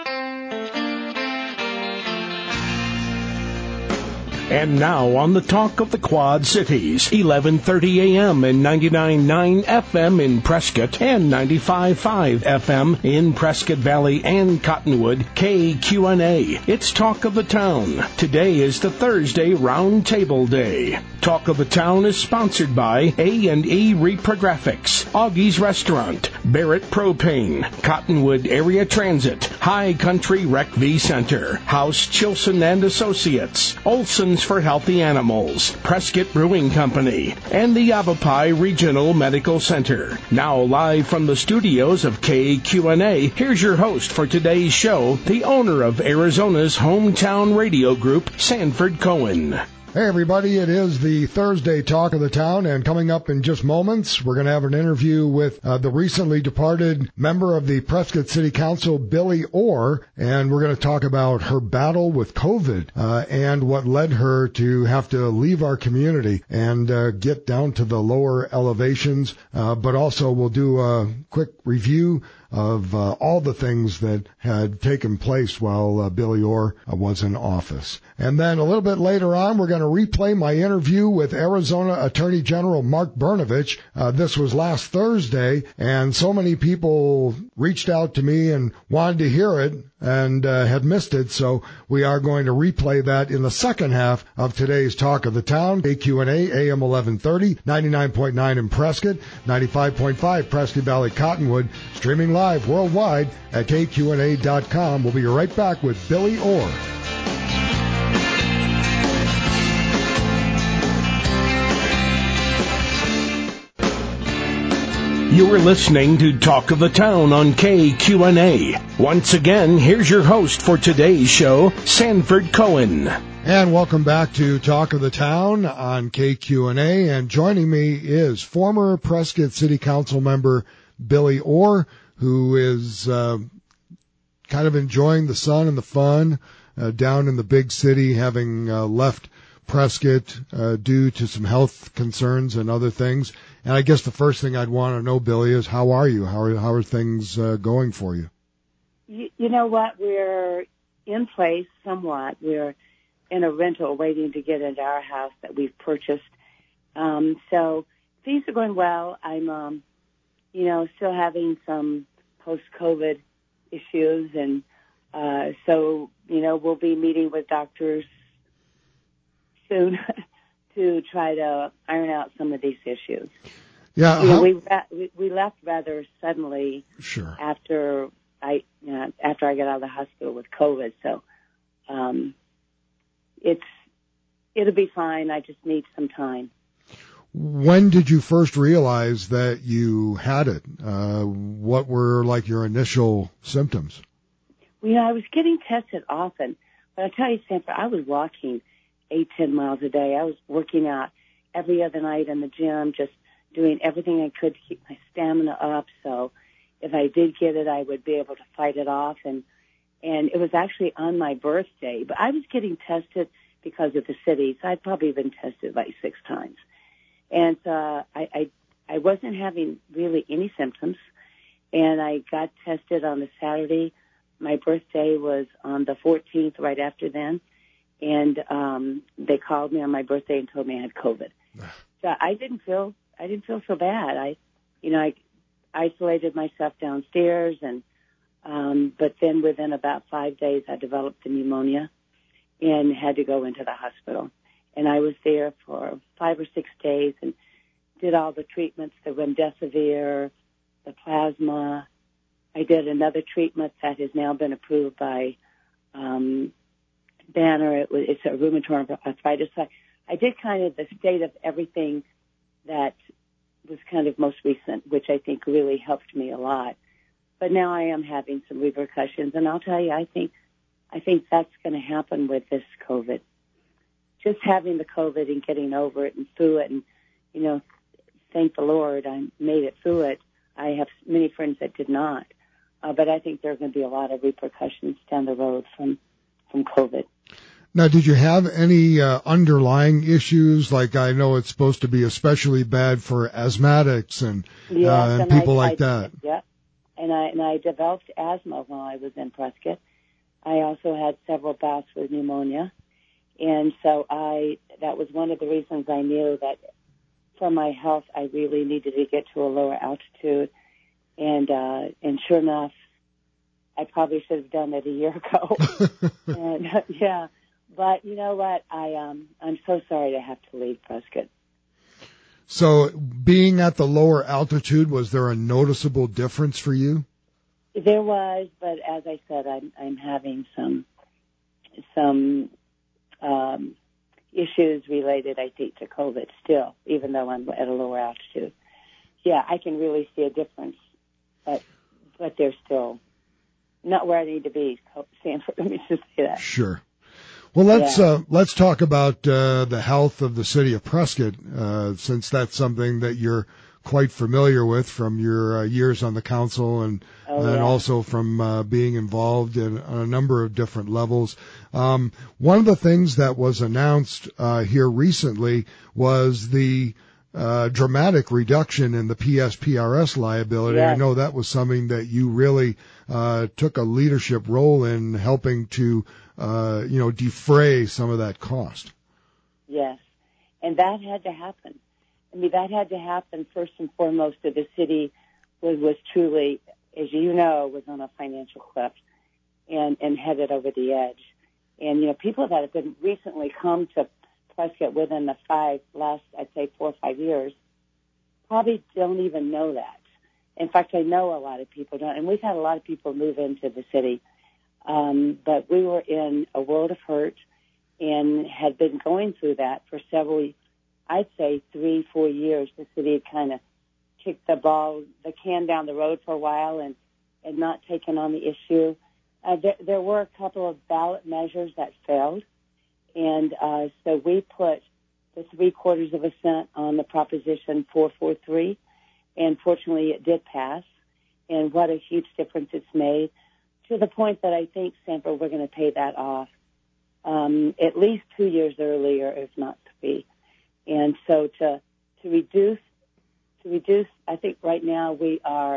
And now on the Talk of the Quad Cities, 11:30 a.m. and 99.9 FM in Prescott and 95.5 FM in Prescott Valley and Cottonwood, KQNA. It's Talk of the Town. Today is the Thursday Round Table Day. Talk of the Town is sponsored by A&E Reprographics, Augie's Restaurant, Barrett Propane, Cottonwood Area Transit, High Country Rec V Center, House Chilson and Associates, Olson's for Healthy Animals, Prescott Brewing Company, and the Yavapai Regional Medical Center. Now live from the studios of KQNA, here's your host for today's show, the owner of Arizona's hometown radio group, Sanford Cohen. Hey everybody, it is the Thursday Talk of the Town, and coming up in just moments, we're going to have an interview with the recently departed member of the Prescott City Council, Billy Orr, and we're going to talk about her battle with COVID and what led her to have to leave our community and get down to the lower elevations, but also we'll do a quick review of all the things that had taken place while Billy Orr was in office. And then a little bit later on, we're going to replay my interview with Arizona Attorney General Mark Brnovich. This was last Thursday, and so many people reached out to me and wanted to hear it and had missed it, so we are going to replay that in the second half of today's Talk of the Town. KQNA, AM 1130, 99.9 in Prescott, 95.5 Prescott Valley Cottonwood, streaming live worldwide at KQNA.com. We'll be right back with Billy Orr. You are listening to Talk of the Town on KQNA. Once again, here's your host for today's show, Sanford Cohen. And welcome back to Talk of the Town on KQNA. And joining me is former Prescott City Council member Billy Orr, who is kind of enjoying the sun and the fun down in the big city, having left Prescott due to some health concerns and other things. And I guess the first thing I'd want to know, Billy, is how are you? How are things going for you? You know what? We're in place somewhat. We're in a rental waiting to get into our house that we've purchased. So things are going well. I'm, still having some post-COVID issues. And so, we'll be meeting with doctors soon to try to iron out some of these issues. Yeah, we left rather suddenly. Sure. After I got out of the hospital with COVID, so it'll be fine. I just need some time. When did you first realize that you had it? What were like your initial symptoms? Well, I was getting tested often, but I tell you, Sanford, I was walking 8-10 miles a day. I was working out every other night in the gym, just doing everything I could to keep my stamina up. So if I did get it, I would be able to fight it off. And it was actually on my birthday, but I was getting tested because of the city. So I'd probably been tested like 6 times. And I wasn't having really any symptoms. And I got tested on a Saturday. My birthday was on the 14th, right after then. And they called me on my birthday and told me I had COVID. So I didn't feel so bad. I isolated myself downstairs, and but then within about 5 days, I developed the pneumonia and had to go into the hospital. And I was there for 5 or 6 days and did all the treatments, the remdesivir, the plasma. I did another treatment that has now been approved by Banner. It's a rheumatoid arthritis. I did kind of the state of everything that was kind of most recent, which I think really helped me a lot. But now I am having some repercussions, and I'll tell you, I think that's going to happen with this COVID. Just having the COVID and getting over it and through it, and thank the Lord I made it through it. I have many friends that did not, but I think there are going to be a lot of repercussions down the road from COVID. Now, did you have any underlying issues? Like, I know it's supposed to be especially bad for asthmatics and people like that. Yeah, and I developed asthma while I was in Prescott, I also had several bouts with pneumonia. And so that was one of the reasons I knew that for my health, I really needed to get to a lower altitude. And sure enough, I probably should have done it a year ago. And yeah, but you know what? I'm so sorry to have to leave Prescott. So being at the lower altitude, was there a noticeable difference for you? There was, but as I said, I'm having some issues related, I think, to COVID still, even though I'm at a lower altitude. Yeah, I can really see a difference, but they're still not where I need to be, Sanford. Let me just say that. Sure. Well, let's talk about the health of the city of Prescott, since that's something that you're quite familiar with from your years on the council and also from being involved on a number of different levels. One of the things that was announced here recently was the dramatic reduction in the PSPRS liability. Yes. I know that was something that you really took a leadership role in helping to defray some of that cost. Yes, and that had to happen. I mean, that had to happen first and foremost. That the city was truly, as you know, was on a financial cliff and headed over the edge. And people that have been recently come to Prescott within the last 4 or 5 years probably don't even know that. In fact, I know a lot of people don't, and we've had a lot of people move into the city. But we were in a world of hurt and had been going through that for several, I'd say 3-4 years. The city had kind of kicked the can down the road for a while and not taken on the issue. There were a couple of ballot measures that failed. And so we put the 0.75% on the Proposition 443. And fortunately, it did pass. And what a huge difference it's made, to the point that I think, Sanford, we're going to pay that off at least 2 years earlier, if not 3. And so to reduce, I think right now we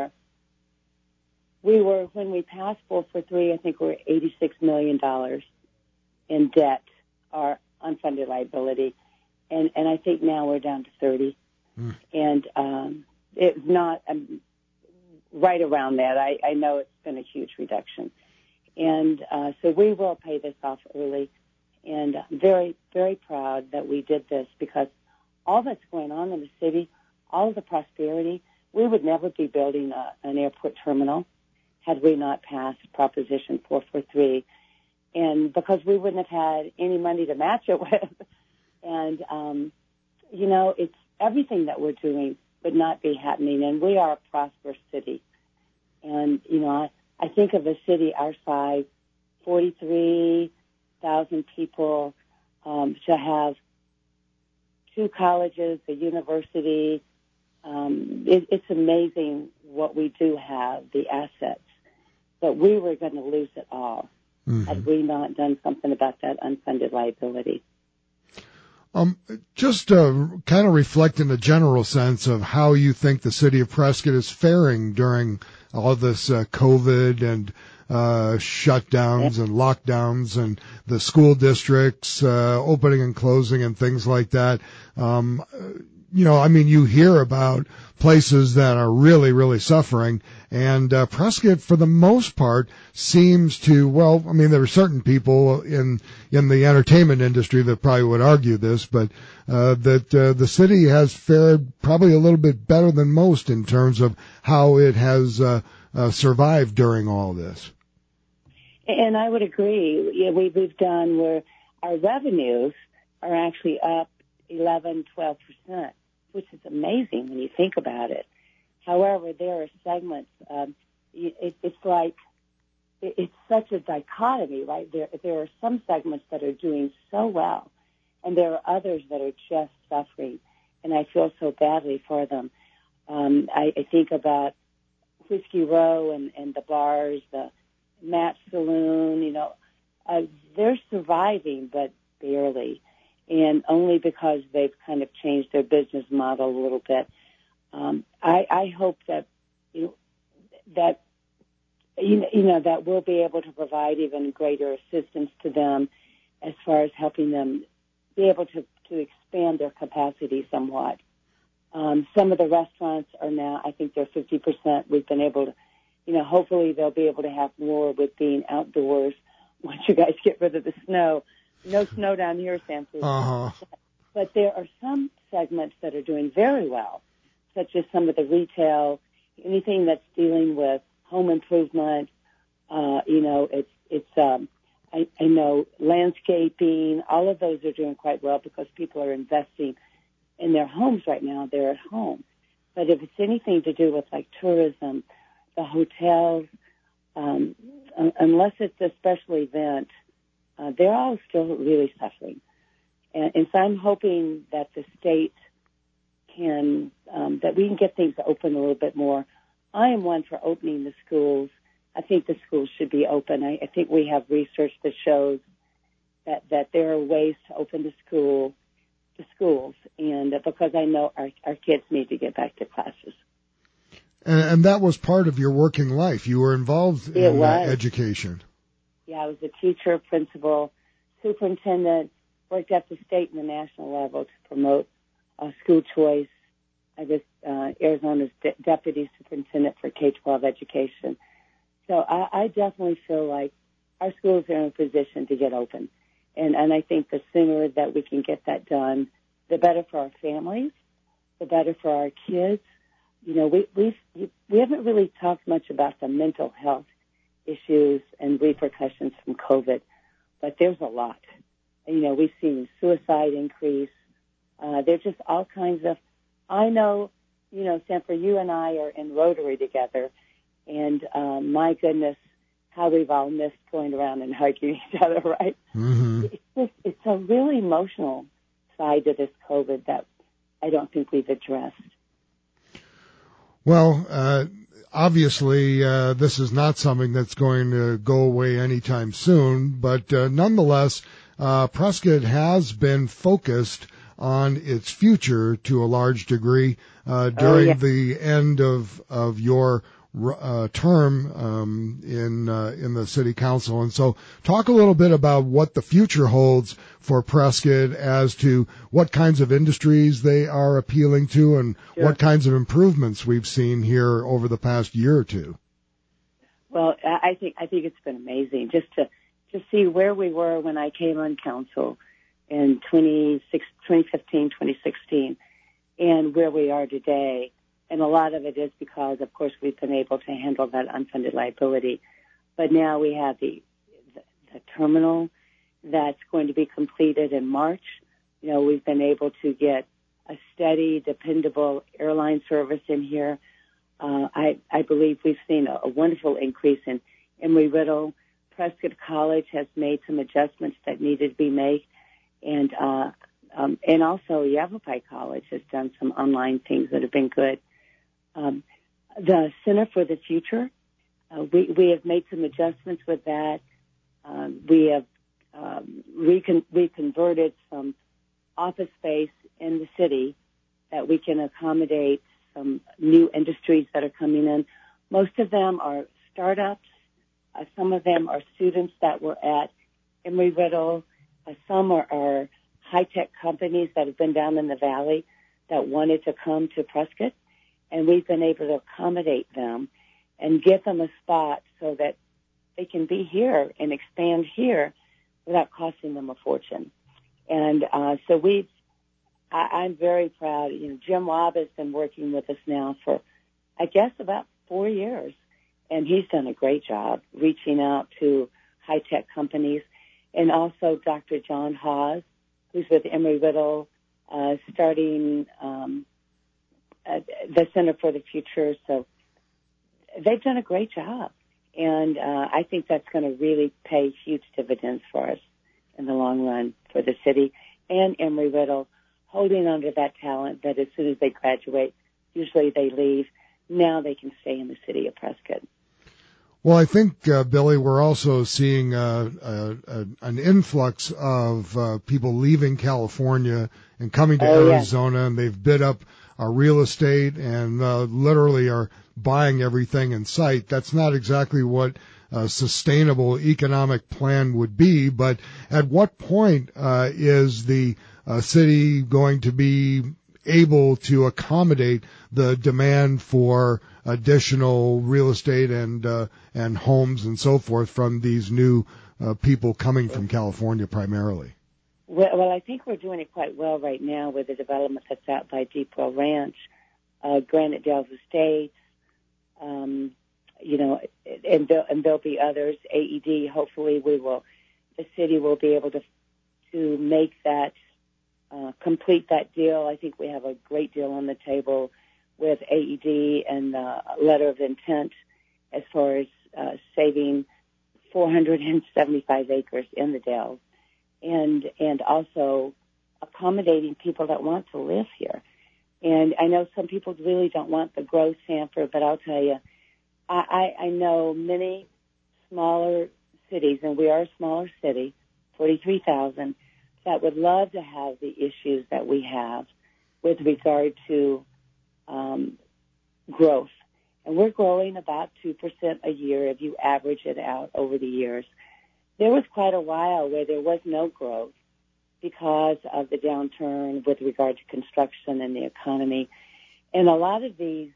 were, when we passed 443, I think we're $86 million in debt, our unfunded liability. And I think now we're down to 30. And it's not right around that. I know it's been a huge reduction. And so we will pay this off early. And I'm very, very proud that we did this, because all that's going on in the city, all of the prosperity, we would never be building an airport terminal had we not passed Proposition 443. And because we wouldn't have had any money to match it with. And, it's everything that we're doing would not be happening. And we are a prosperous city. And, I think of a city our size, 43,000 people, to have 2 colleges, a university. It's amazing what we do have, the assets. But we were going to lose it all had we not done something about that unfunded liability. Just kind of reflect in a general sense of how you think the city of Prescott is faring during all this COVID and shutdowns and lockdowns and the school districts opening and closing and things like that. You hear about places that are really, really suffering, and Prescott, for the most part, seems to, there are certain people in the entertainment industry that probably would argue this, but that the city has fared probably a little bit better than most in terms of how it has survived during all this. And I would agree. Yeah, we've done where our revenues are actually up 11-12%, which is amazing when you think about it. However, there are segments. It's such a dichotomy, right? There are some segments that are doing so well, and there are others that are just suffering. And I feel so badly for them. I think about Whiskey Row and the bars, the Matt Saloon. They're surviving, but barely. And only because they've kind of changed their business model a little bit. I hope that that that we'll be able to provide even greater assistance to them as far as helping them be able to expand their capacity somewhat. Some of the restaurants are now, I think they're 50%. We've been able to, hopefully they'll be able to have more with being outdoors once you guys get rid of the snow. No snow down here, San Francisco. Uh-huh. But there are some segments that are doing very well, such as some of the retail, anything that's dealing with home improvement. I know landscaping. All of those are doing quite well because people are investing in their homes right now. They're at home. But if it's anything to do with like tourism, the hotels, unless it's a special event, they're all still really suffering. And so I'm hoping that the state can, that we can get things open a little bit more. I am one for opening the schools. I think the schools should be open. I think we have research that shows that there are ways to open the schools, and because I know our kids need to get back to classes. And that was part of your working life. You were involved in education. Yeah, I was a teacher, principal, superintendent, worked at the state and the national level to promote school choice. I was Arizona's deputy superintendent for K-12 education. So I definitely feel like our schools are in a position to get open. And I think the sooner that we can get that done, the better for our families, the better for our kids. We haven't really talked much about the mental health issues and repercussions from COVID, but there's a lot. We've seen suicide increase. There's just all kinds of, I know, Sanford, you and I are in Rotary together, and my goodness, how we've all missed going around and hugging each other, right? Mm-hmm. It's a really emotional side to this COVID that I don't think we've addressed. Well, obviously, this is not something that's going to go away anytime soon, but nonetheless, Prescott has been focused on its future to a large degree during the end of your term in the city council. And so talk a little bit about what the future holds for Prescott as to what kinds of industries they are appealing to and what kinds of improvements we've seen here over the past year or two. Well, I think it's been amazing just to see where we were when I came on council in 2015, 2016, and where we are today. And a lot of it is because, of course, we've been able to handle that unfunded liability. But now we have the terminal that's going to be completed in March. We've been able to get a steady, dependable airline service in here. I believe we've seen a wonderful increase in Embry-Riddle. Prescott College has made some adjustments that needed to be made. And also Yavapai College has done some online things that have been good. The Center for the Future, we have made some adjustments with that. We have reconverted some office space in the city that we can accommodate some new industries that are coming in. Most of them are startups. Some of them are students that were at Embry-Riddle. Some are high-tech companies that have been down in the valley that wanted to come to Prescott. And we've been able to accommodate them and give them a spot so that they can be here and expand here without costing them a fortune. And so I'm very proud. Jim Wobb has been working with us now for, I guess, about 4 years. And he's done a great job reaching out to high-tech companies. And also Dr. John Hawes, who's with Embry-Riddle, starting the Center for the Future. So they've done a great job. And I think that's going to really pay huge dividends for us in the long run for the city and Embry-Riddle, holding on to that talent that as soon as they graduate, usually they leave. Now they can stay in the city of Prescott. Well, I think, Billy, we're also seeing an influx of people leaving California and coming to Arizona, and they've bid up real estate and literally are buying everything in sight. That's not exactly what a sustainable economic plan would be. But at what point is the city going to be able to accommodate the demand for additional real estate and homes and so forth from these new people coming from California primarily? Well, I think we're doing it quite well right now with the development that's out by Deepwell Ranch, Granite Dells Estates, and there'll be others. AED. Hopefully, the city will be able to make that complete that deal. I think we have a great deal on the table with AED and a letter of intent as far as saving 475 acres in the Dells. And also accommodating people that want to live here. And I know some people really don't want the growth, Sanford, but I'll tell you, I know many smaller cities, and we are a smaller city, 43,000, that would love to have the issues that we have with regard to growth. And we're growing about 2% a year if you average it out over the years. There was quite a while where there was no growth because of the downturn with regard to construction and the economy. And a lot of these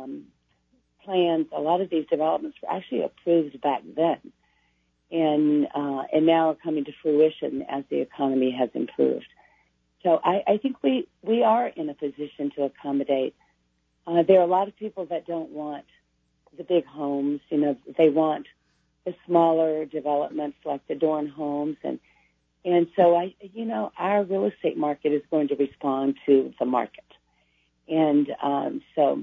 plans, a lot of these developments were actually approved back then and now are coming to fruition as the economy has improved. So I think we are in a position to accommodate. There are a lot of people that don't want the big homes. They want the smaller developments like the Dorn homes, and so our real estate market is going to respond to the market, and so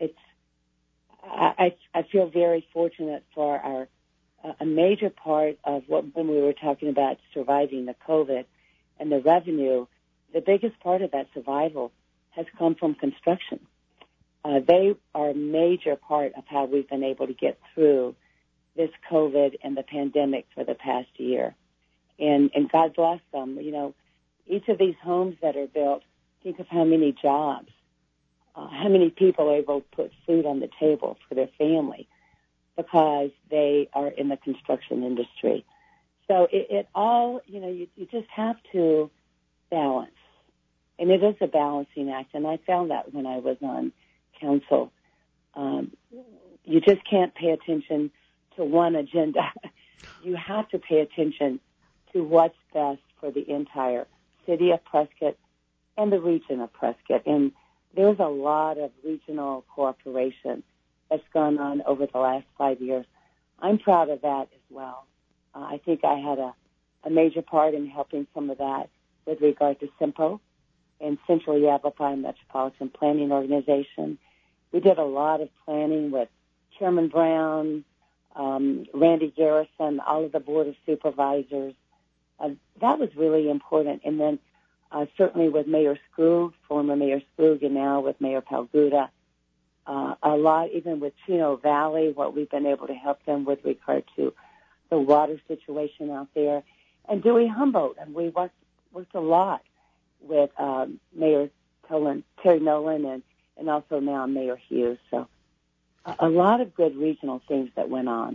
I feel very fortunate for a major part of when we were talking about surviving the COVID and the revenue, the biggest part of that survival has come from construction. They are a major part of how we've been able to get through this COVID and the pandemic for the past year. And God bless them. Each of these homes that are built, think of how many jobs, how many people are able to put food on the table for their family because they are in the construction industry. So it all, you just have to balance. And it is a balancing act. And I found that when I was on council. You just can't pay attention to one agenda. You have to pay attention to what's best for the entire city of Prescott and the region of Prescott. And there's a lot of regional cooperation that's gone on over the last 5 years. I'm proud of that as well. I think I had a major part in helping some of that with regard to SIMPO and Central Yavapai Metropolitan Planning Organization. We did a lot of planning with Chairman Brown, Randy Garrison, all of the Board of Supervisors. That was really important. And then certainly with Mayor Skrug, former Mayor Skrug, and now with Mayor Palguda, a lot, even with Chino Valley, what we've been able to help them with regard to the water situation out there. And Dewey Humboldt, and we worked a lot with Mayor Terry Nolan and also now Mayor Hughes. So a lot of good regional things that went on.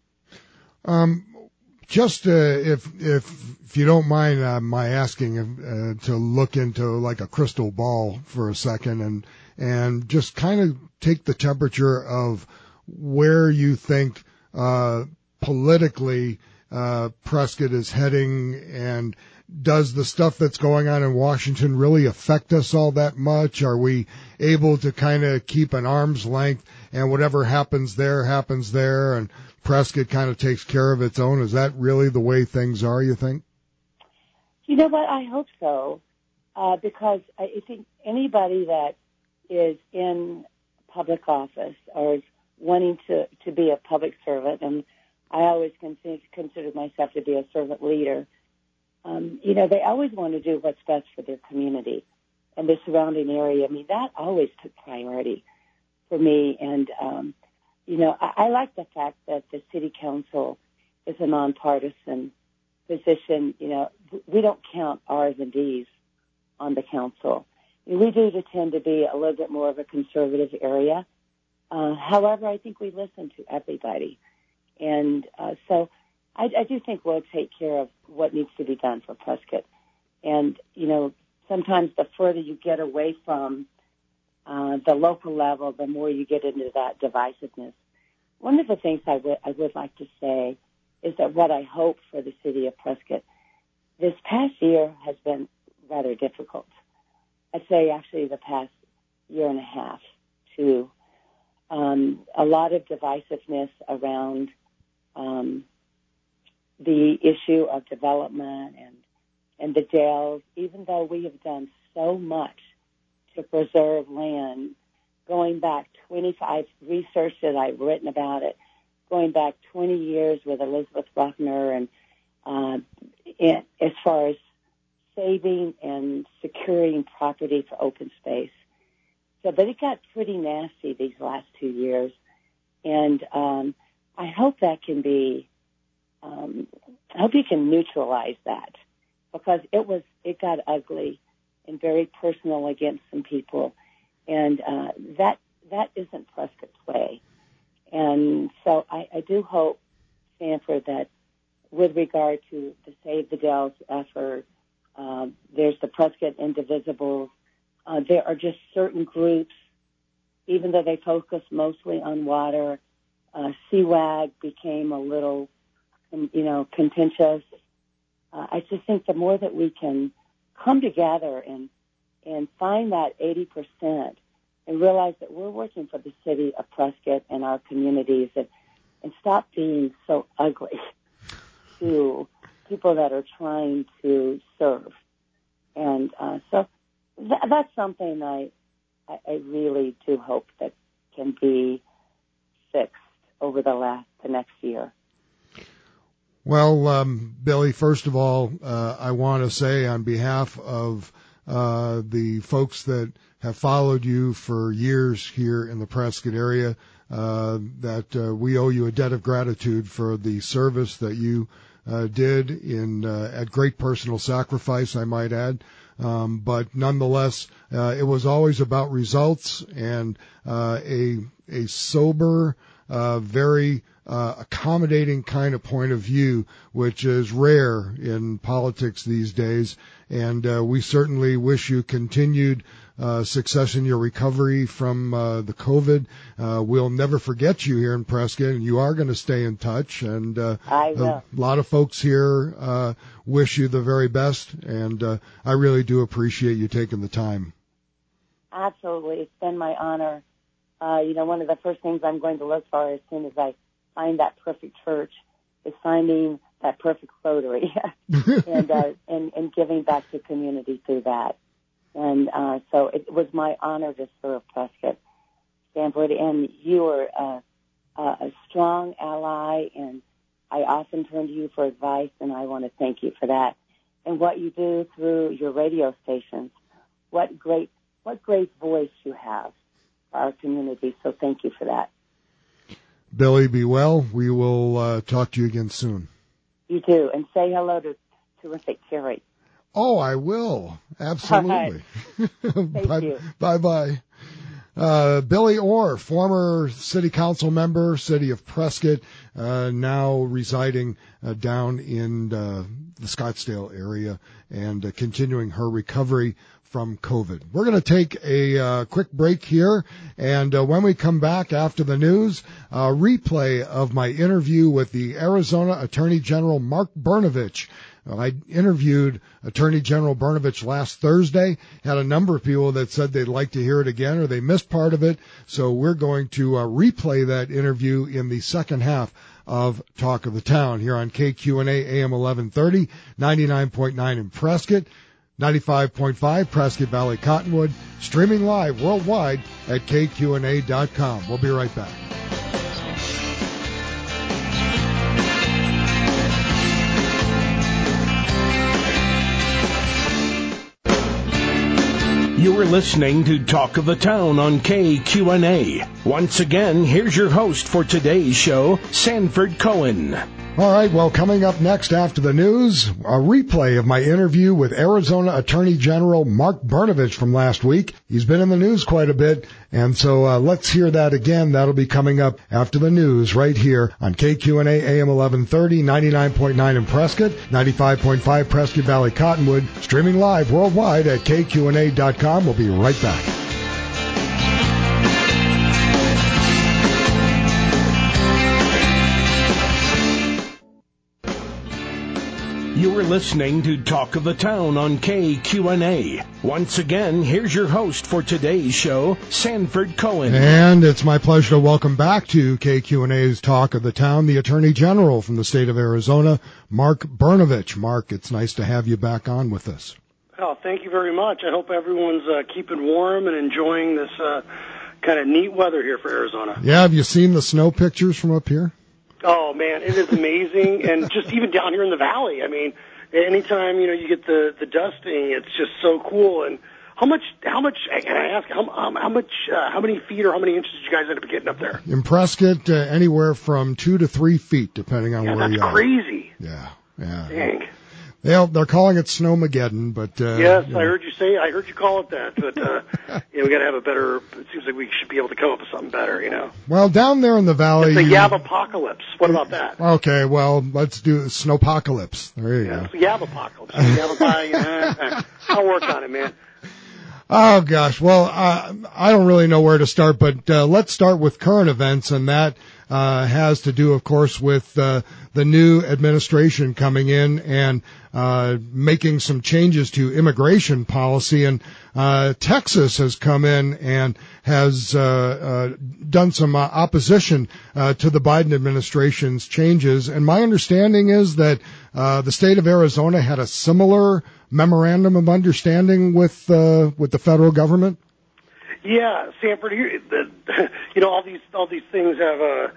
Just if you don't mind my asking to look into like a crystal ball for a second and just kind of take the temperature of where you think politically Prescott is heading, and does the stuff that's going on in Washington really affect us all that much? Are we able to kind of keep an arm's length and whatever happens there, and Prescott kind of takes care of its own? Is that really the way things are, you think? You know what? I hope so, because I think anybody that is in public office or is wanting to be a public servant, and I always consider myself to be a servant leader, they always want to do what's best for their community and the surrounding area. I mean, that always took priority for me. And, I like the fact that the city council is a nonpartisan position. We don't count R's and D's on the council. we do tend to be a little bit more of a conservative area. However, I think we listen to everybody. And so I do think we'll take care of what needs to be done for Prescott. And, sometimes the further you get away from the local level, the more you get into that divisiveness. One of the things I would like to say is that what I hope for the city of Prescott this past year has been rather difficult. I'd say actually the past year and a half, too. A lot of divisiveness around the issue of development and the jails, even though we have done so much to preserve land, going back 25, research that I've written about it, going back 20 years with Elizabeth Bruckner, and as far as saving and securing property for open space. So, but it got pretty nasty these last 2 years, and I hope that can be, I hope you can neutralize that, because it got ugly and very personal against some people, and that isn't Prescott's way. And so I do hope, Sanford, that with regard to the Save the Dells effort, there's the Prescott Indivisibles. There are just certain groups, even though they focus mostly on water, CWAG became a little, contentious. I just think the more that we can come together and find that 80% and realize that we're working for the city of Prescott and our communities, and stop being so ugly to people that are trying to serve. And so that's something I really do hope that can be fixed over the next year. Well, Billy, first of all, I want to say on behalf of the folks that have followed you for years here in the Prescott area, that we owe you a debt of gratitude for the service that you did at great personal sacrifice, I might add. But nonetheless, it was always about results and a sober, very accommodating kind of point of view, which is rare in politics these days. And we certainly wish you continued success in your recovery from the COVID. We'll never forget you here in Prescott, and you are going to stay in touch. And I will. A lot of folks here wish you the very best, and I really do appreciate you taking the time. Absolutely. It's been my honor. One of the first things I'm going to look for as soon as I find that perfect church is finding that perfect Rotary and giving back to community through that. And so it was my honor to serve Prescott, Sanford, and you are a strong ally, and I often turn to you for advice, and I want to thank you for that. And what you do through your radio stations, what great voice you have for our community, so thank you for that. Billy, be well. We will talk to you again soon. You too, and say hello to terrific Carrie. Oh, I will. Absolutely. Thank you. Bye-bye. Billy Orr, former city council member, city of Prescott, now residing down in the Scottsdale area and continuing her recovery from COVID. We're going to take a quick break here, and when we come back after the news, a replay of my interview with the Arizona Attorney General Mark Brnovich. I interviewed Attorney General Brnovich last Thursday, had a number of people that said they'd like to hear it again or they missed part of it, so we're going to replay that interview in the second half of Talk of the Town here on KQNA AM 1130, 99.9 in Prescott, 95.5 Prescott Valley Cottonwood, streaming live worldwide at KQNA.com. We'll be right back. You are listening to Talk of the Town on KQNA. Once again, here's your host for today's show, Sanford Cohen. All right, well, coming up next after the news, a replay of my interview with Arizona Attorney General Mark Brnovich from last week. He's been in the news quite a bit, and so let's hear that again. That'll be coming up after the news right here on KQNA AM 1130, 99.9 in Prescott, 95.5 Prescott Valley Cottonwood, streaming live worldwide at KQNA.com. We'll be right back. You are listening to Talk of the Town on KQNA. Once again, here's your host for today's show, Sanford Cohen. And it's my pleasure to welcome back to KQNA's Talk of the Town the Attorney General from the state of Arizona, Mark Brnovich. Mark, it's nice to have you back on with us. Oh, thank you very much. I hope everyone's keeping warm and enjoying this kind of neat weather here for Arizona. Yeah, have you seen the snow pictures from up here? Oh, man, it is amazing. And just even down here in the valley, I mean, anytime, you get the dusting, it's just so cool. And how much, can I ask, how many feet or how many inches did you guys end up getting up there? In Prescott, anywhere from 2 to 3 feet, depending on where you are. That's crazy. Yeah. Dang. They're calling it Snowmageddon, but yes, I heard you call it that, but we got to have a better. It seems like we should be able to come up with something better, Well, down there in the valley, it's the Yavapocalypse. What about that? Okay, well, let's do Snowpocalypse. There you go. It's the Yavapocalypse. I'll work on it, man. Oh gosh, well, I don't really know where to start, but let's start with current events, and that has to do, of course, with the new administration coming in and making some changes to immigration policy. And Texas has come in and has done some opposition to the Biden administration's changes. And my understanding is that the state of Arizona had a similar memorandum of understanding with the federal government. Yeah, Sanford. All these things have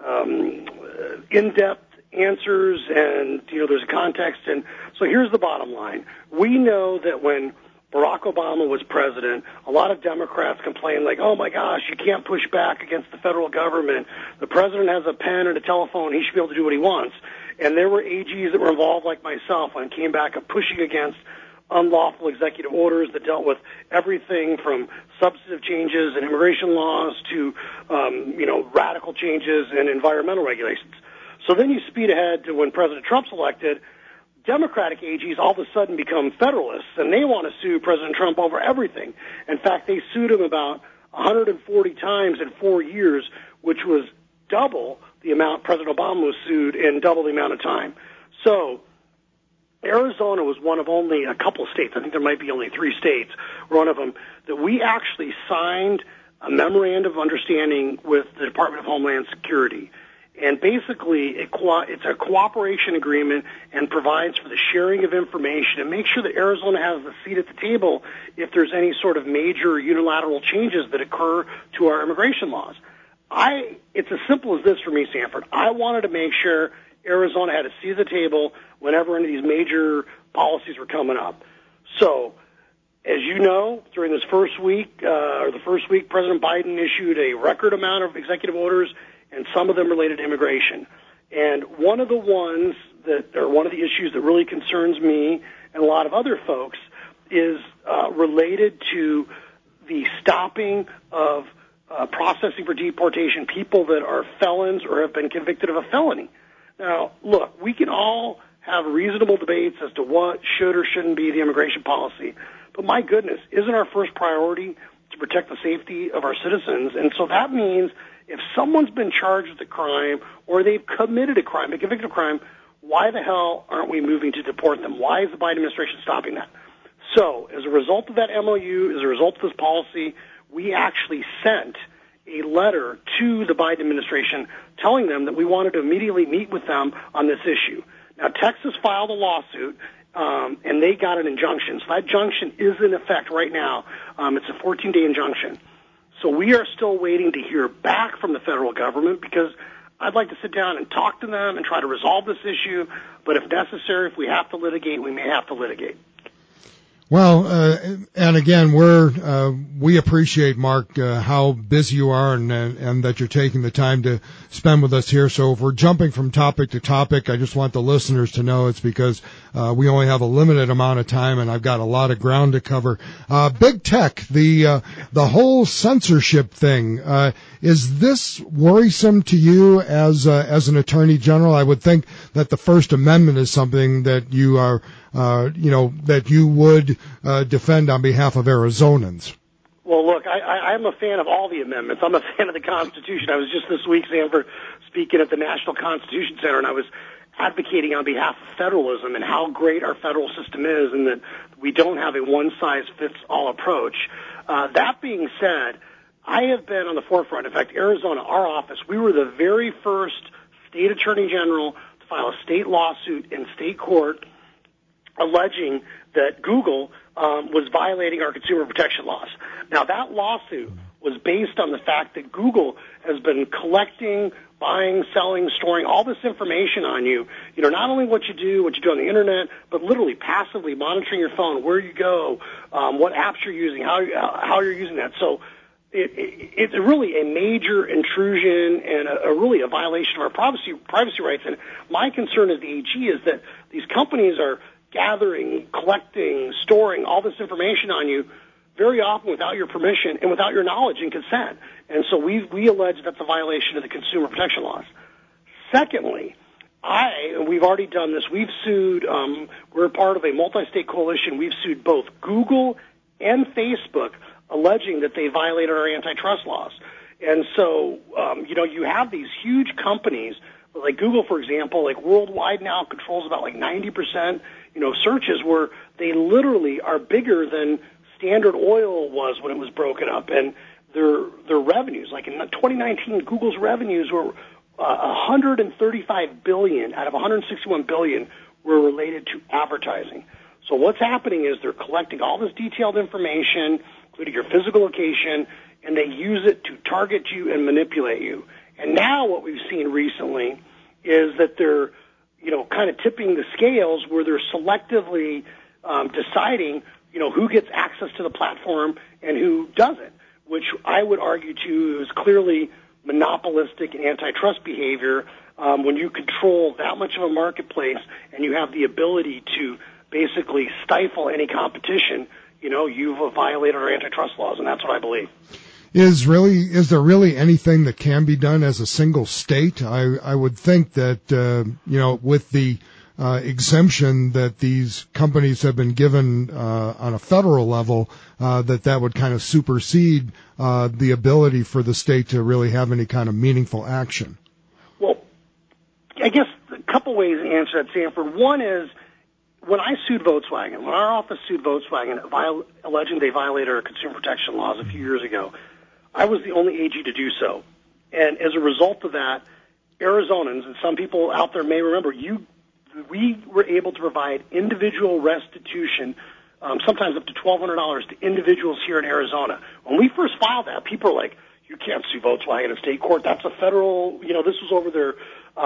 in-depth answers, and there's a context. And so here's the bottom line: we know that when Barack Obama was president, a lot of Democrats complained like, "Oh my gosh, you can't push back against the federal government. The president has a pen and a telephone; he should be able to do what he wants." And there were AGs that were involved, like myself, and came back of pushing against unlawful executive orders that dealt with everything from substantive changes in immigration laws to, radical changes in environmental regulations. So then you speed ahead to when President Trump's elected, Democratic AGs all of a sudden become Federalists, and they want to sue President Trump over everything. In fact, they sued him about 140 times in 4 years, which was double the amount President Obama was sued in double the amount of time. So Arizona was one of only a couple states, I think there might be only 3 states, one of them, that we actually signed a memorandum of understanding with the Department of Homeland Security. And basically, it's a cooperation agreement and provides for the sharing of information and make sure that Arizona has a seat at the table if there's any sort of major unilateral changes that occur to our immigration laws. It's as simple as this for me, Sanford. I wanted to make sure Arizona had a seat at the table whenever any of these major policies were coming up. So, as you know, during this first week, President Biden issued a record amount of executive orders, and some of them related to immigration. And one of the issues that really concerns me and a lot of other folks is related to the stopping of processing for deportation people that are felons or have been convicted of a felony. Now, look, we can all have reasonable debates as to what should or shouldn't be the immigration policy. But my goodness, isn't our first priority to protect the safety of our citizens? And so that means if someone's been charged with a crime or they've committed a crime, been convicted of a crime, why the hell aren't we moving to deport them? Why is the Biden administration stopping that? So as a result of that MOU, as a result of this policy, we actually sent a letter to the Biden administration telling them that we wanted to immediately meet with them on this issue. Now, Texas filed a lawsuit, and they got an injunction. So that injunction is in effect right now. It's a 14-day injunction. So we are still waiting to hear back from the federal government because I'd like to sit down and talk to them and try to resolve this issue. But if necessary, if we have to litigate, we may have to litigate. Well, and again, we appreciate, Mark, how busy you are and that you're taking the time to spend with us here. So if we're jumping from topic to topic, I just want the listeners to know it's because we only have a limited amount of time and I've got a lot of ground to cover. Big tech, the whole censorship thing, is this worrisome to you as an attorney general? I would think that the First Amendment is something that you are that you would defend on behalf of Arizonans. Well, look, I'm a fan of all the amendments. I'm a fan of the Constitution. I was just this week, Sanford, speaking at the National Constitution Center, and I was advocating on behalf of federalism and how great our federal system is and that we don't have a one-size-fits-all approach. That being said, I have been on the forefront. In fact, Arizona, our office, we were the very first state attorney general to file a state lawsuit in state court alleging that Google was violating our consumer protection laws. Now, that lawsuit was based on the fact that Google has been collecting, buying, selling, storing all this information on you. You know, not only what you do on the Internet, but literally passively monitoring your phone, where you go, what apps you're using, how you're using that. So it's really a major intrusion and really a violation of our privacy rights. And my concern as the AG is that these companies are gathering, collecting, storing all this information on you very often without your permission and without your knowledge and consent. And so we allege that's a violation of the consumer protection laws. Secondly, we've already done this. We've sued, we're part of a multi-state coalition. We've sued both Google and Facebook alleging that they violated our antitrust laws. And so, you have these huge companies like Google, for example, like worldwide now controls about like 90%, searches where they literally are bigger than Standard Oil was when it was broken up. And their revenues, like in 2019, Google's revenues were $135 billion out of $161 billion were related to advertising. So what's happening is they're collecting all this detailed information, including your physical location, and they use it to target you and manipulate you. And now what we've seen recently is that they're, kind of tipping the scales where they're selectively deciding, who gets access to the platform and who doesn't, which I would argue, too, is clearly monopolistic and antitrust behavior when you control that much of a marketplace and you have the ability to basically stifle any competition. You've violated our antitrust laws, and that's what I believe. Is there really anything that can be done as a single state? I would think that, with the exemption that these companies have been given on a federal level, that would kind of supersede the ability for the state to really have any kind of meaningful action. Well, I guess a couple ways to answer that, Sanford. One is, when I sued Volkswagen, when our office sued Volkswagen alleging they violated our consumer protection laws a few years ago, I was the only AG to do so. And as a result of that, Arizonans, and some people out there may remember, we were able to provide individual restitution, sometimes up to $1,200 to individuals here in Arizona. When we first filed that, people were like, you can't sue Volkswagen in state court. That's a federal, this was over their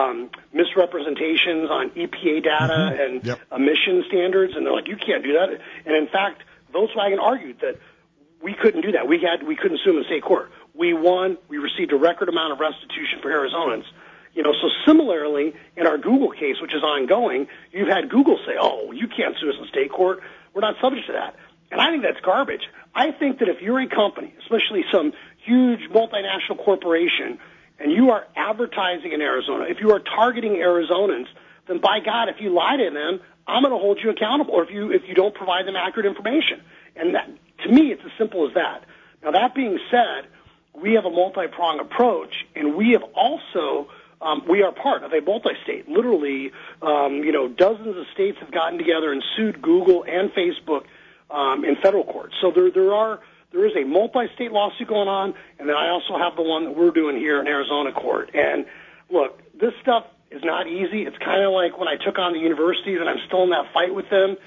misrepresentations on EPA data and emission standards, and they're like, you can't do that. And in fact, Volkswagen argued that we couldn't do that. We couldn't sue them in state court. We won. We received a record amount of restitution for Arizonans. So similarly, in our Google case, which is ongoing, you've had Google say, oh, you can't sue us in state court. We're not subject to that. And I think that's garbage. I think that if you're a company, especially some huge multinational corporation, and you are advertising in Arizona, if you are targeting Arizonans, then by God, if you lie to them, I'm going to hold you accountable, or if you don't provide them accurate information. And that, to me, it's as simple as that. Now, that being said, we have a multi-pronged approach, and we have also we are part of a multi-state. Literally, dozens of states have gotten together and sued Google and Facebook in federal court. So there is a multi-state lawsuit going on, and then I also have the one that we're doing here in Arizona court. And look, this stuff is not easy. It's kind of like when I took on the universities, and I'm still in that fight with them.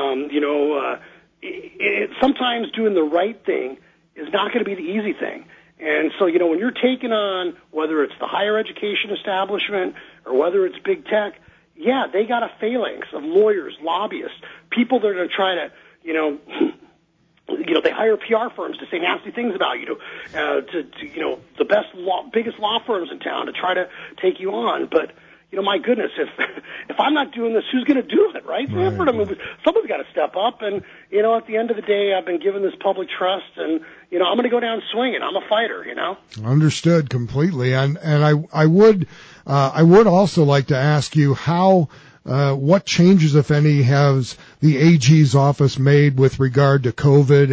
Sometimes doing the right thing is not going to be the easy thing. And so, when you're taking on, whether it's the higher education establishment or whether it's big tech, yeah, they got a phalanx of lawyers, lobbyists, people that are going to try to, they hire PR firms to say nasty things about you, the biggest law firms in town to try to take you on. But, my goodness, if I'm not doing this, who's going to do it, right, Sanford? I mean, someone's got to step up. And, at the end of the day, I've been given this public trust, and, I'm going to go down swinging. I'm a fighter, Understood completely. And I would also like to ask you how, what changes, if any, has the AG's office made with regard to COVID?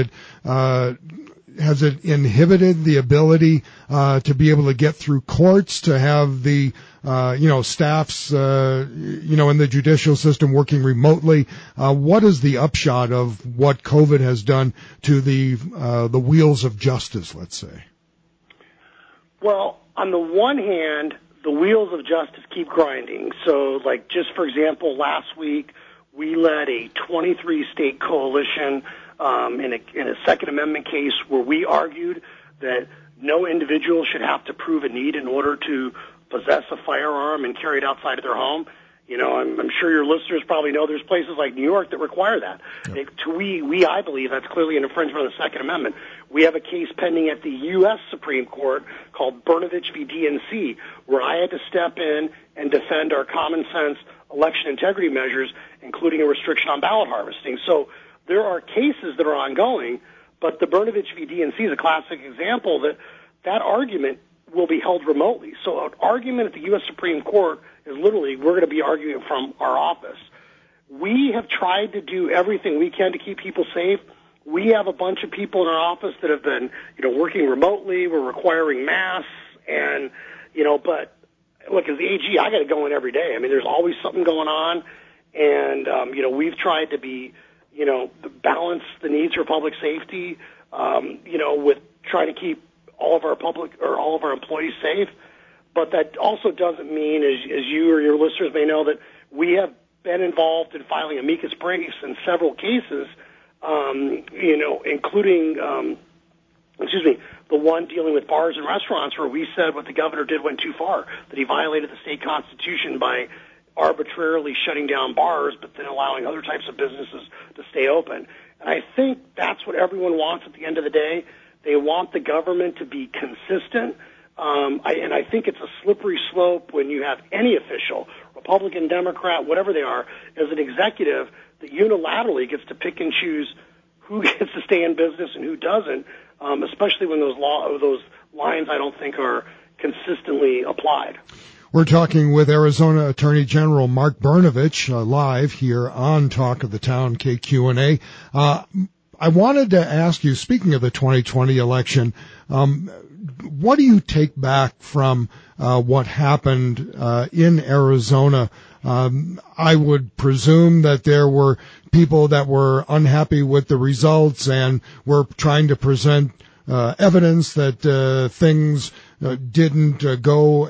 Has it inhibited the ability to be able to get through courts, to have the staffs in the judicial system working remotely? What is the upshot of what COVID has done to the wheels of justice, let's say? Well, on the one hand, the wheels of justice keep grinding. So, just for example, last week we led a 23-state coalition in a Second Amendment case where we argued that no individual should have to prove a need in order to possess a firearm and carry it outside of their home. I'm sure your listeners probably know there's places like New York that require that. Yep. I believe that's clearly an infringement of the Second Amendment. We have a case pending at the U.S. Supreme Court called Brnovich v. DNC, where I had to step in and defend our common sense election integrity measures, including a restriction on ballot harvesting. So there are cases that are ongoing, but the Brnovich v. DNC is a classic example that argument will be held remotely. So an argument at the U.S. Supreme Court is literally, we're going to be arguing from our office. We have tried to do everything we can to keep people safe. We have a bunch of people in our office that have been, working remotely. We're requiring masks and, but look, as the AG, I got to go in every day. I mean, there's always something going on. And, we've tried to be, balance the needs for public safety, with trying to keep all of our employees safe. But that also doesn't mean, as you or your listeners may know, that we have been involved in filing amicus briefs in several cases, including, the one dealing with bars and restaurants where we said what the governor did went too far, that he violated the state constitution by arbitrarily shutting down bars but then allowing other types of businesses to stay open. And I think that's what everyone wants at the end of the day. They want the government to be consistent. And I think it's a slippery slope when you have any official, Republican, Democrat, whatever they are, as an executive that unilaterally gets to pick and choose who gets to stay in business and who doesn't, especially when those lines I don't think are consistently applied. We're talking with Arizona Attorney General Mark Brnovich live here on Talk of the Town KQNA. I wanted to ask you, speaking of the 2020 election, what do you take back from what happened in Arizona? I would presume that there were people that were unhappy with the results and were trying to present evidence that things didn't go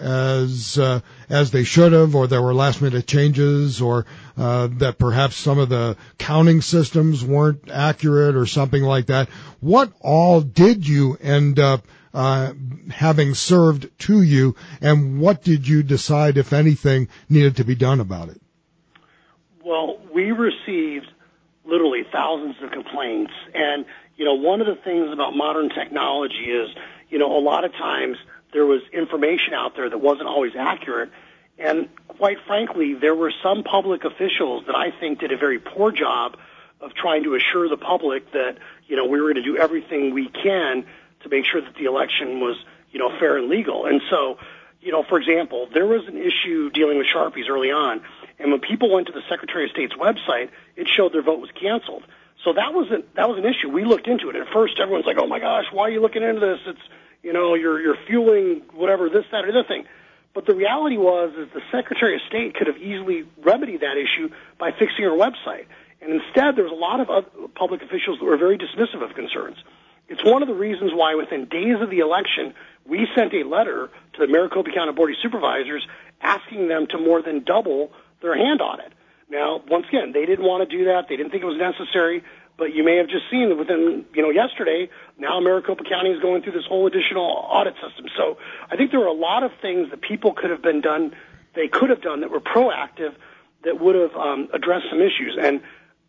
as they should have, or there were last-minute changes, or that perhaps some of the counting systems weren't accurate or something like that. What all did you end up having served to you, and what did you decide, if anything, needed to be done about it? Well, we received literally thousands of complaints, and one of the things about modern technology is, a lot of times there was information out there that wasn't always accurate, and quite frankly, there were some public officials that I think did a very poor job of trying to assure the public that, we were going to do everything we can to make sure that the election was, fair and legal. And so, for example, there was an issue dealing with Sharpies early on, and when people went to the Secretary of State's website, it showed their vote was canceled. So that was an issue. We looked into it. At first, everyone's like, "Oh my gosh, why are you looking into this? It's, you're fueling whatever, this, that, or the other thing." But the reality is the Secretary of State could have easily remedied that issue by fixing her website. And instead, there was a lot of other public officials that were very dismissive of concerns. It's one of the reasons why within days of the election, we sent a letter to the Maricopa County Board of Supervisors asking them to more than double their hand audit. Now, once again, they didn't want to do that. They didn't think it was necessary. But you may have just seen that within, yesterday, now Maricopa County is going through this whole additional audit system. So I think there were a lot of things that people could have done that were proactive that would have addressed some issues. And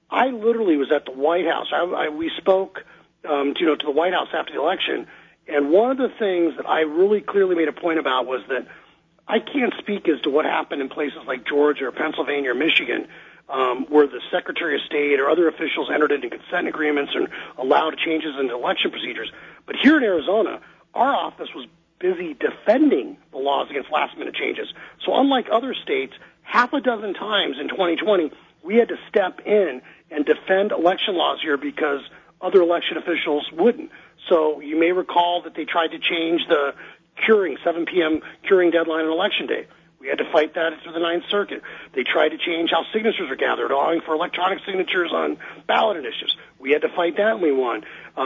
I literally was at the White House. We spoke, to the White House after the election, and one of the things that I really clearly made a point about was that I can't speak as to what happened in places like Georgia or Pennsylvania or Michigan, where the Secretary of State or other officials entered into consent agreements and allowed changes in election procedures. But here in Arizona, our office was busy defending the laws against last-minute changes. So unlike other states, half a dozen times in 2020, we had to step in and defend election laws here because other election officials wouldn't. So you may recall that they tried to change the 7 p.m. curing deadline on Election Day. We had to fight that through the Ninth Circuit. They tried to change how signatures are gathered, allowing for electronic signatures on ballot initiatives. We had to fight that, and we won.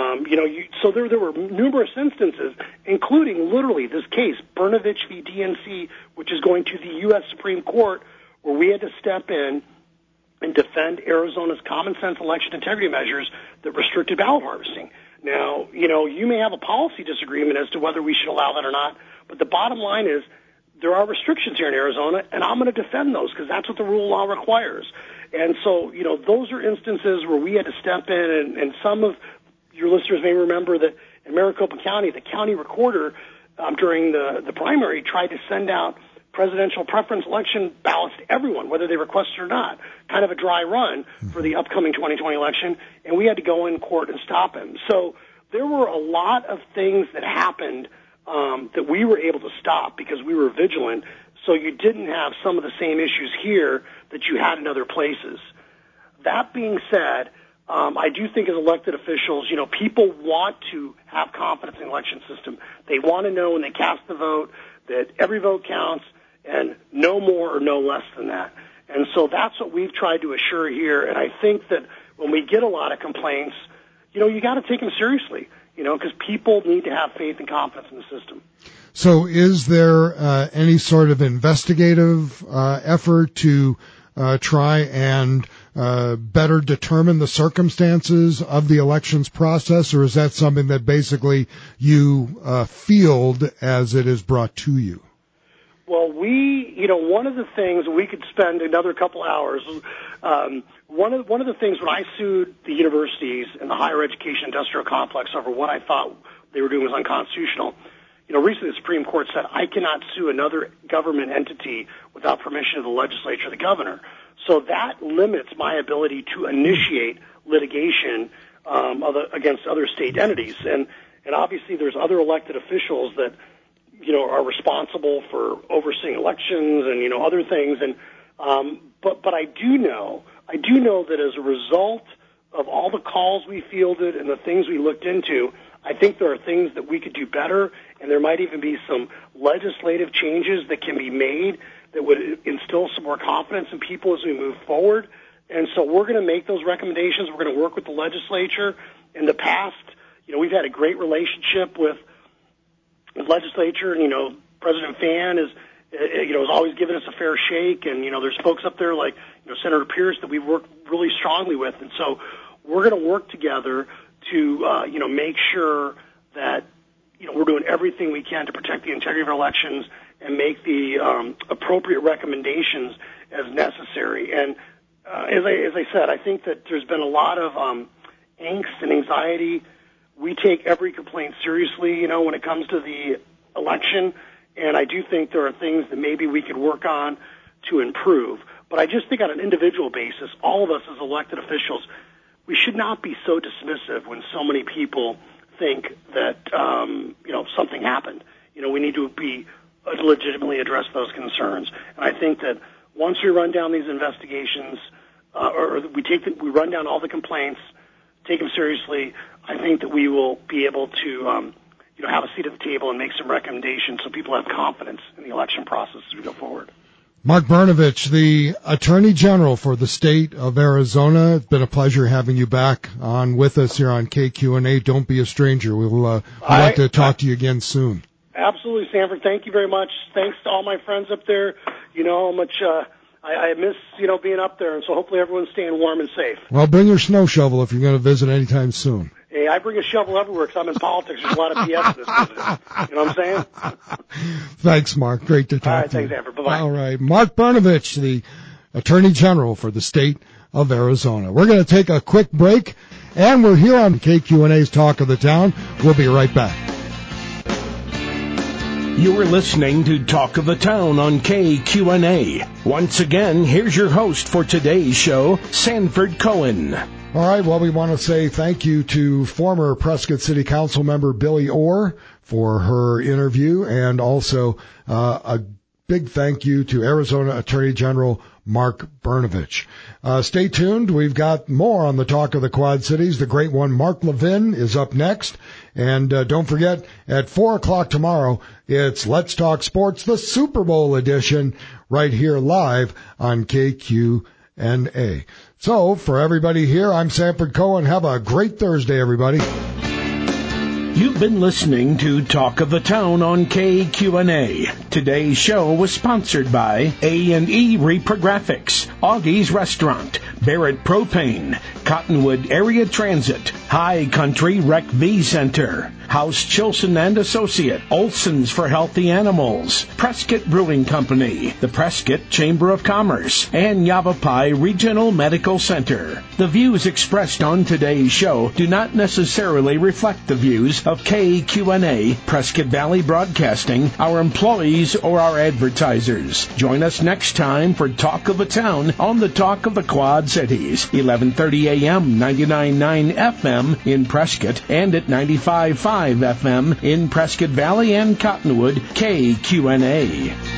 So there were numerous instances, including literally this case, Brnovich v. DNC, which is going to the U.S. Supreme Court, where we had to step in and defend Arizona's common sense election integrity measures that restricted ballot harvesting. Now, you may have a policy disagreement as to whether we should allow that or not, but the bottom line is there are restrictions here in Arizona, and I'm going to defend those because that's what the rule of law requires. And so, those are instances where we had to step in, and some of your listeners may remember that in Maricopa County, the county recorder during the primary tried to send out presidential preference election ballots to everyone, whether they requested or not, kind of a dry run for the upcoming 2020 election, and we had to go in court and stop him. So there were a lot of things that happened that we were able to stop because we were vigilant, so you didn't have some of the same issues here that you had in other places. That being said, I do think as elected officials, people want to have confidence in the election system. They want to know when they cast the vote that every vote counts and no more or no less than that. And so that's what we've tried to assure here, and I think that when we get a lot of complaints, you got to take them seriously, because people need to have faith and confidence in the system. So is there any sort of investigative effort to try and better determine the circumstances of the elections process, or is that something that basically you field as it is brought to you? Well, one of the things, we could spend another couple hours, one of the things when I sued the universities and the higher education industrial complex over what I thought they were doing was unconstitutional, recently the Supreme Court said I cannot sue another government entity without permission of the legislature or the governor. So that limits my ability to initiate litigation against other state entities. And obviously there's other elected officials that are responsible for overseeing elections and, other things. And, but I do know that as a result of all the calls we fielded and the things we looked into, I think there are things that we could do better, and there might even be some legislative changes that can be made that would instill some more confidence in people as we move forward. And so we're going to make those recommendations. We're going to work with the legislature. In the past, we've had a great relationship with the legislature, and, President Fan has always given us a fair shake, and, there's folks up there like, Senator Pierce that we've worked really strongly with. And so we're going to work together to, make sure that, we're doing everything we can to protect the integrity of our elections and make the appropriate recommendations as necessary. And as I said, I think that there's been a lot of angst and anxiety. We take every complaint seriously, when it comes to the election, and I do think there are things that maybe we could work on to improve. But I just think on an individual basis, all of us as elected officials, we should not be so dismissive when so many people think that, something happened. We need to legitimately address those concerns. And I think that once we run down these investigations, or we run down all the complaints, take them seriously, I think that we will be able to, have a seat at the table and make some recommendations so people have confidence in the election process as we go forward. Mark Brnovich, the Attorney General for the state of Arizona. It's been a pleasure having you back on with us here on KQ&A. Don't be a stranger. We'll like to talk to you again soon. Absolutely, Sanford. Thank you very much. Thanks to all my friends up there. You know how much I miss, being up there, and so hopefully everyone's staying warm and safe. Well, bring your snow shovel if you're going to visit anytime soon. Hey, I bring a shovel everywhere because I'm in politics. There's a lot of BS in this business. You know what I'm saying? Thanks, Mark. Great to talk to you. All right, thanks, Amber. Bye-bye. All right. Mark Brnovich, the Attorney General for the state of Arizona. We're going to take a quick break, and we're here on KQNA's Talk of the Town. We'll be right back. You are listening to Talk of the Town on KQNA. Once again, here's your host for today's show, Sanford Cohen. All right, well, we want to say thank you to former Prescott City Council member Billy Orr for her interview, and also a big thank you to Arizona Attorney General Mark Brnovich. Stay tuned. We've got more on the Talk of the Quad Cities. The great one, Mark Levin, is up next. And don't forget, at 4 o'clock tomorrow, it's Let's Talk Sports, the Super Bowl edition, right here live on KQNA. So, for everybody here, I'm Sanford Cohen. Have a great Thursday, everybody. You've been listening to Talk of the Town on KQNA. Today's show was sponsored by A&E Reprographics, Augie's Restaurant, Barrett Propane, Cottonwood Area Transit, High Country Rec V Center, House Chilson and Associate, Olson's for Healthy Animals, Prescott Brewing Company, the Prescott Chamber of Commerce, and Yavapai Regional Medical Center. The views expressed on today's show do not necessarily reflect the views of KQNA, Prescott Valley Broadcasting, our employees, or our advertisers. Join us next time for Talk of the Town on the Talk of the Quad Cities, 11:30 a.m., 99.9 FM in Prescott, and at 95.5 FM in Prescott Valley and Cottonwood, KQNA.